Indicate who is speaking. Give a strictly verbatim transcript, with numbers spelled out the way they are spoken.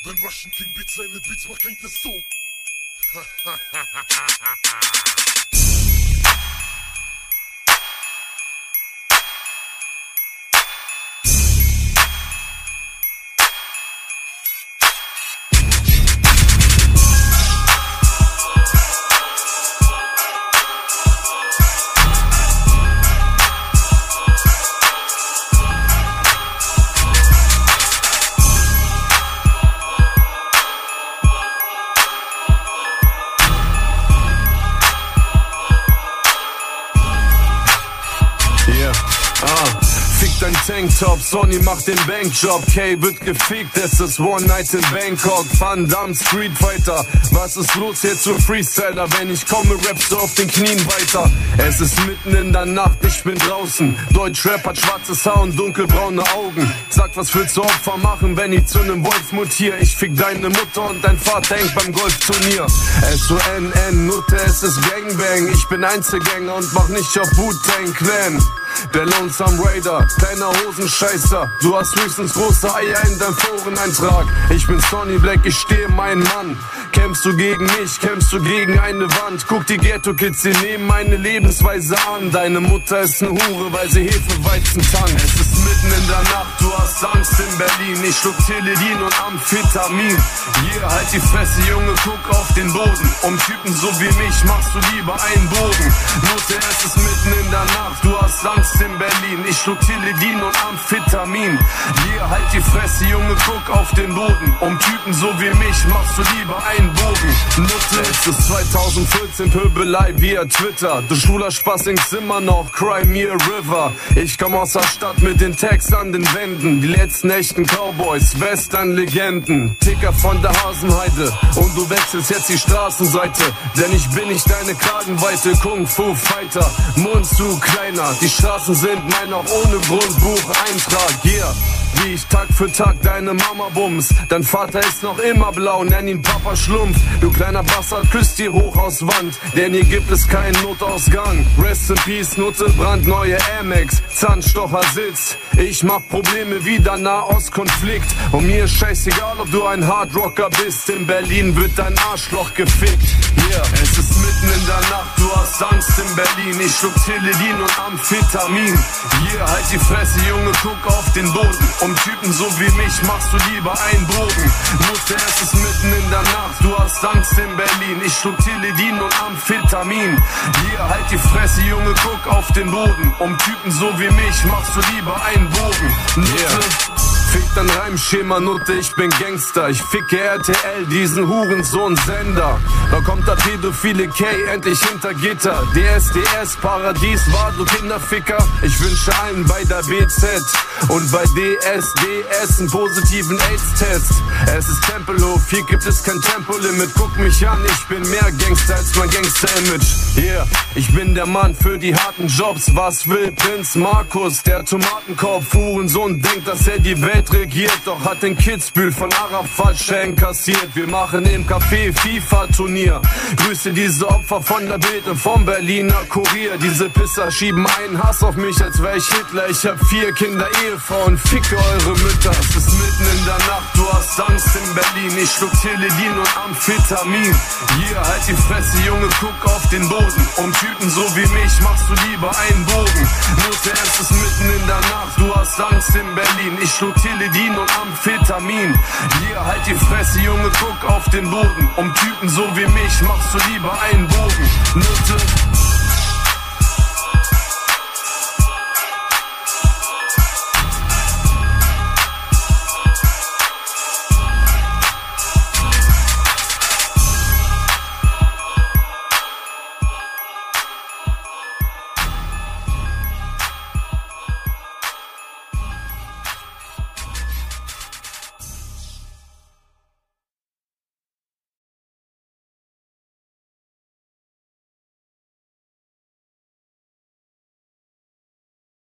Speaker 1: Wenn Russian King Beats seine Beats macht, klingt es so.
Speaker 2: Dein Tanktop, Sony macht den Bankjob, K wird gefickt, es ist One Night in Bangkok, Van Damme, Street Fighter, was ist los jetzt für Freestyler, wenn ich komme, rappst du auf den Knien weiter, es ist mitten in der Nacht, ich bin draußen, Deutschrap hat schwarzes Haar und dunkelbraune Augen, sag, was willst du Opfer machen, wenn ich zu nem Wolf mutier, ich fick deine Mutter und dein Vater hängt beim Golfturnier, S O N N, Nutte, es ist Gangbang, ich bin Einzelgänger und mach nicht auf Wu-Tang Clan. Der Lonesome Raider, kleiner Hosenscheißer, du hast höchstens große Eier in deinem Foreneintrag. Ich bin Sonny Black, ich stehe mein Mann. Kämpfst du gegen mich, kämpfst du gegen eine Wand. Guck die Ghetto-Kids, sie nehmen meine Lebensweise an. Deine Mutter ist ne Hure, weil sie Hefeweizen tankt. Es ist mitten in der Nacht, du hast Angst in Berlin. Ich schluck Teledin und Amphetamin. Hier, halt die Fresse, Junge, guck auf den Boden. Um Typen so wie mich machst du lieber einen Bogen. Mutter, es ist mitten in der Nacht, du hast Angst in Berlin. Ich schluck Teledin und Amphetamin. Hier, halt die Fresse, Junge, guck auf den Boden. Um Typen so wie mich machst du lieber einen Bogen. Nutte, es ist zweitausendvierzehn, Pöbelei via Twitter. Du schwuler Spaß singst immer noch Cry Me a River. Ich komm aus der Stadt mit den Tags an den Wänden. Die letzten echten Cowboys, Western-Legenden. Ticker von der Hasenheide und du wechselst jetzt die Straßenseite. Denn ich bin nicht deine Kragenweite Kung-Fu-Fighter. Mund zu kleiner, die Straßen sind mein auch ohne Grundbucheintrag. Yeah. Wie ich Tag für Tag deine Mama bums. Dein Vater ist noch immer blau, nenn ihn Papa Schlumpf. Du kleiner Bastard, küsst die hoch aus Wand, denn hier gibt es keinen Notausgang. Rest in Peace, Nutte, brandneue Air Max, Zahnstocher sitzt. Ich mach Probleme wie der Nahostkonflikt. Und mir ist scheißegal, ob du ein Hardrocker bist. In Berlin wird dein Arschloch gefickt. Yeah, es ist mitten in der Nacht, du hast Angst in Berlin. Ich schluck Teledin und Amphetamin. Hier, halt die Fresse, Junge, guck auf den Boden. Um Typen so wie mich machst du lieber einen Bogen. Mutter, es ist mitten in der Nacht, du hast Angst in Berlin. Ich schluck Teledin und Amphetamin. Hier, halt die Fresse, Junge, guck auf den Boden. Um Typen so wie mich machst du lieber einen Bogen. Nutte, yeah. Fick dein Reimschema, Nutte, ich bin Gangster. Ich ficke R T L, diesen Hurensohn-Sender. Da kommt der pädophile K endlich hinter Gitter. D S D S, Paradies war du Kinderficker. Ich wünsche allen bei der B Z und bei D S D S einen positiven AIDS-Test. Es ist Tempelhof, hier gibt es kein Tempolimit. Guck mich an, ich bin mehr Gangster als mein Gangster-Image. Yeah, ich bin der Mann für die harten Jobs. Was will Prinz Markus? Der Tomatenkopf, Hurensohn, denkt, dass er die Welt regiert, doch hat den Kitzbühel von Arafat Schein kassiert. Wir machen im Café FIFA-Turnier. Grüße diese Opfer von der Bild und vom Berliner Kurier. Diese Pisser schieben einen Hass auf mich, als wär ich Hitler. Ich hab vier Kinder, Ehefrauen, ficke eure Mütter. Es ist mitten in der Nacht, du hast Angst in Berlin. Ich schluck Teledin und Amphetamin. Hier, halt die Fresse, Junge, guck auf den Boden. Um Typen so wie mich machst du lieber einen Bogen. Mutter, es ist mitten in der Nacht, du hast Angst in Berlin. Ich schluck Teledin und Amphetamin. Hier, halt die Fresse, Junge, guck auf den Boden. Um Typen so wie mich machst du lieber einen Bogen. Nutte.